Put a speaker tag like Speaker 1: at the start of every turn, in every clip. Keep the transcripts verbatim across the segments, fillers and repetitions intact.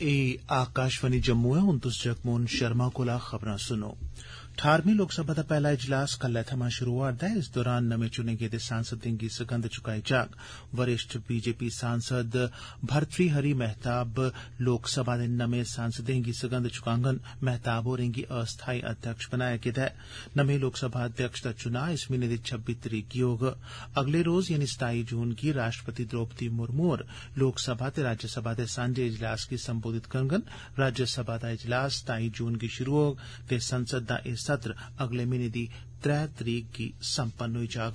Speaker 1: ए आकाशवाणी जम्मू है। हुन तुस जगमोहन शर्मा कोला खबरां सुनो। अठारहवीं लोकसभा दा पैहला इजलास कल्लै थमां शुरू होआ'रदा ऐ। इस दौरान नमें चुने गेदे सांसदें गी सगंध चुकाई जाग। वरिष्ठ बीजेपी सांसद भर्तृ हरि मेहताब लोकसभा दे नमें सांसदें गी सगंध चुकाङन। मेहताब होरें गी अस्थाई अध्यक्ष बनाया गेदा ऐ। नमें लोकसभा अध्यक्ष दा चुनां इस म्हीने दी छब्बी तरीक गी होग। अगले रोज यानी सताई जून गी राष्ट्रपति द्रौपदी मुर्मू होर लोकसभा ते राज्यसभा दे सांझे इजलास गी संबोधित करङन। राज्यसभा दा इजलास सताई जून गी शुरू होग ते संसद दा इस सत्र अगले म्हीने दी त्रै तरीक गी संपन्न होई जाग।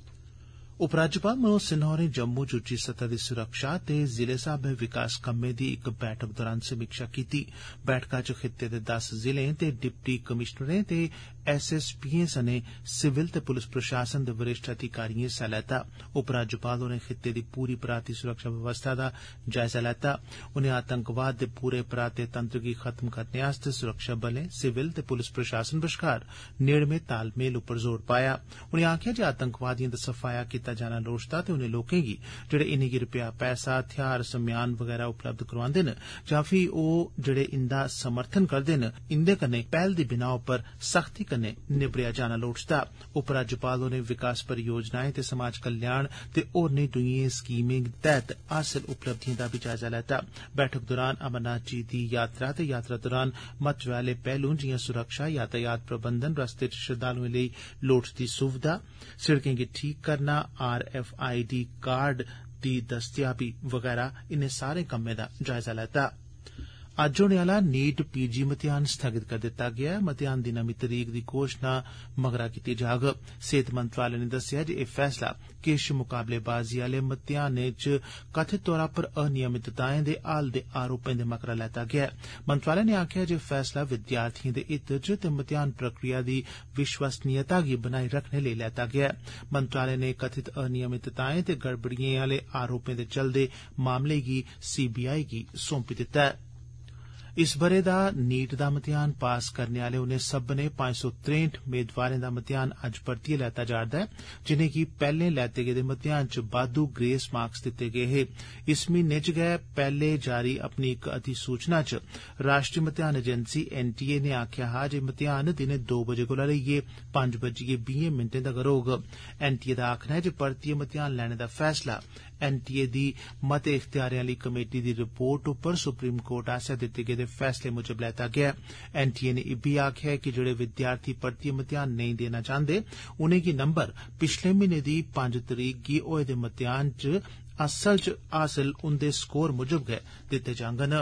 Speaker 1: उपराज्यपाल मनोज सिन्हा होरें जम्मू च उच्ची सतह दी सुरक्षा ते जिले स्हाबै विकास कम्में दी इक बैठक दौरान समीक्षा कीती। बैठका च खित्ते दे दस जिलें ते डिप्टी कमिशनरें ते एस एस पीएं सने सिविल ते पुलस प्रशासन दे वरिष्ठ अधिकारिएं हिस्सा लैता। उपराज्यपाल होरें खित्ते दी पूरी पराती सुरक्षा व्यवस्था दा जायजा लैता। उनें आतंकवाद दे पूरे पराते तंत्र गी खत्म करने आस्तै सुरक्षा बलें, सिविल ते पुलस प्रशासन बश्कार नेड़मे तालमेल उप्पर जोर पाया। उनें आखेआ जे आतंकवादिएं दा सफाया कीता जाना लोड़चदा ते उनें लोकें गी जेड़े इनेंगी रपेआ पैसा, हथियार, सम्यान वगैरा उपलब्ध करोआंदे न जां फ्ही ओह जेड़े इंदा समर्थन करदे न, इंदे कन्नै पैहल दी बिनाह उप्पर सख्ती कन्नै निबड़ेया जाना लोड़चदा। उपराज्यपाल होरें विकास परियोजनाएं ते समाज कल्याण ते होरनें दुइयें स्कीमें तैहत हासल उपलब्धिएं दा बी जायजा लैता। बैठक दौरान अमरनाथ जी दी यात्रा ते यात्रा दौरान महत्वै आले पैहलू जिआं सुरक्षा, यातायात प्रबंधन, रस्ते च श्रद्धालुएं लेई लोड़चदी सुविधा, सड़कें गी ठीक करना, R F I D card दी दस्तयाबी वगैरा इनें सारे कम्में दा जायजा लैता। अज्ज होने आला नीट पीजी मतेयान स्थगित करी दित्ता गेआ ऐ। मतेयान दी नमीं तरीक दी घोषणा मगरा कीती जाग। सेहत मंत्रालय ने दस्सेआ जे एह फैसला किश मुकाबलेबाजी आले मतेयानें च कथित तौरा पर अनियमितताएं दे हाल दे आरोपें दे मगरा लैता गेआ ऐ। मंत्रालय ने आखेआ जे फैसला विद्यार्थिएं दे हित च ते मतेयान प्रक्रिया दी विश्वसनीयता गी बनाई रखने लेई लैता गेआ ऐ। मंत्रालय ने कथित अनियमितताएं ते गड़बड़िएं आले आरोपें दे चलदे मामले गी सीबीआई गी सौंपी दित्ता ऐ। इस बरे दा नीट दा मतेयान पास करने आले उनें सब्बनें पंज सौ त्रेंठ मेदवारें दा मतेयान अज्ज परतियै लैता जा'रदा ऐ जिनेंगी पैहले लैते गेदे मतेयान च बाद्दू ग्रेस मार्क्स दित्ते गे हे। इस म्हीने च गै पैहले जारी अपनी इक अधिसूचना च राष्ट्रीय मतेयान एजेंसी एनटीए ने आखेआ हा जे मतेयान दिनें दो बजे कोला लेइयै पंज बजियै बीहें मिंटें तगर होग। एनटीए दा आखना ऐ जे परतियै मतेयान लैने दा फैसला एनटीए दी मते इख्तियारें आली कमेटी दी रिपोर्ट उप्पर सुप्रीम कोर्ट आसेआ दित्ते गेदे फैसले मुजब लैता गेआ। एनटीए ने इब्बी आखेआ कि जेड़े विद्यार्थी परतियै मतेयान नेईं देना चांहदे उनेंगी नंबर पिछले म्हीने दी पंज तरीक गी होए दे मतेयान च असल च हासल उंदे स्कोर मुजब गै दित्ते जाङन।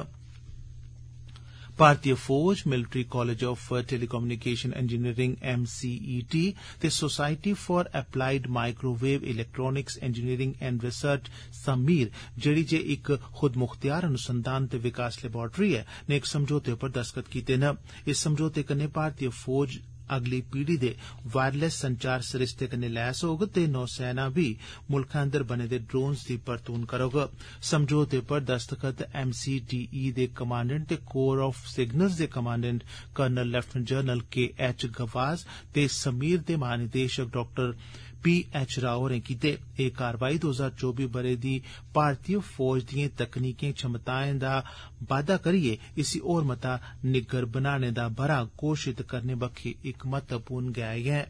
Speaker 1: भारतीय फौज, military college of telecommunication engineering M C E T ते society for applied microwave electronics engineering and research SAMEER जेड़ी जे इक खुद मुख्तियार अनुसंधान ते विकास लैबोरेटरी ऐ ने इक समझौते उप्पर दस्तखत कीते न। इस समझौते कन्नै भारतीय फौज अगली पीढ़ी दे वायरलेस संचार सरिस्ते कन्नै लैस होग ते नौसेना बी मुल्खै अंदर बने दे ड्रोन्स दी परतून करोग। समझौते पर दस्तखत एम सी टी ई दे कमांडेंट ते कोर ऑफ सिग्नल्स दे commandant colonel lieutenant general K H Gawas ते समीर दे महानिदेशक डॉक्टर पी एच राव होरें कीते। एह कारवाई दो हजार चौबी बरे दी भारतीय फौज दिएं तकनीकें क्षमताएं दा बाद्दा करियै इसी होर मता निग्गर बनाने दा बरा घोषित करने बक्खी इक महत्वपूर्ण गैऽ ऐ।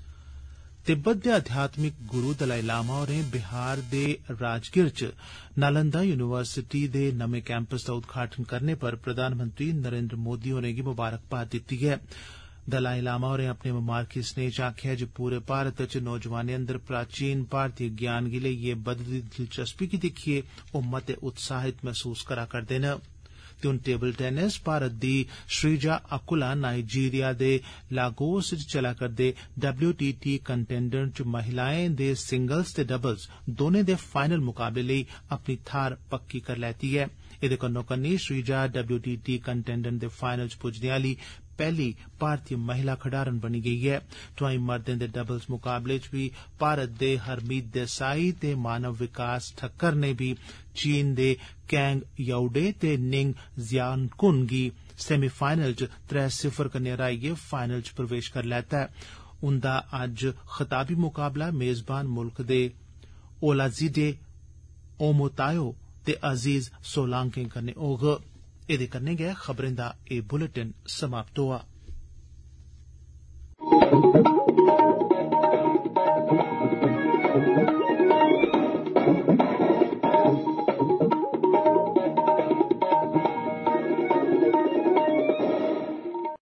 Speaker 1: तिब्बत दे आध्यात्मिक गुरु दलाई लामा होरें बिहार दे राजगिर च नालंदा यूनिवर्सिटी दे नमें कैंपस दा उद्घाटन करने पर प्रधानमंत्री नरेंद्र मोदी होरें गी मुबारकबाद दित्ती ऐ। दलाई लामा होरें अपने ममारकी स्नेह च आखेआ जे पूरे भारत च नौजवानें अंदर प्राचीन भारतीय ज्ञान गी लेइयै बधदी दिलचस्पी गी दिक्खियै ओह मते उत्साहित महसूस करा करदे न। ते हून टेबल टेनिस भारत दी श्रीजा अकुला नाइजीरिया दे लागोस च चला करदे डब्ल्यू टी टी कंटेंडर च महिलाएं दे सिंगल्स ते डबल्स दोनें दे फाइनल मुकाबले लेई अपनी थार पक्की कर लैती ऐ। एदे कन्नो कन्नी Sreeja W T T contender दे फाइनल च पुज्जने आली पहली भारतीय महिला खडारन बनी गेई ऐ। तोआईं मर्दें दे डबल्स मुकाबले च बी भारत दे हरमीत देसाई ते मानव विकास ठक्कर ने बी चीन दे कैंग याउडे ते निंग जियानकुन गी सेमीफाइनल च त्रै सिफर कन्नै हराइयै फाइनल च प्रवेश करी लैता ऐ। उंदा अज्ज खताबी मुकाबला मेजबान मुल्ख दे ओलाजीडे ओमोतायो ते अजीज सोलांके कन्नै होग। एदे कन्नै गै खबरें दा एह बुलेटिन समाप्त होआ।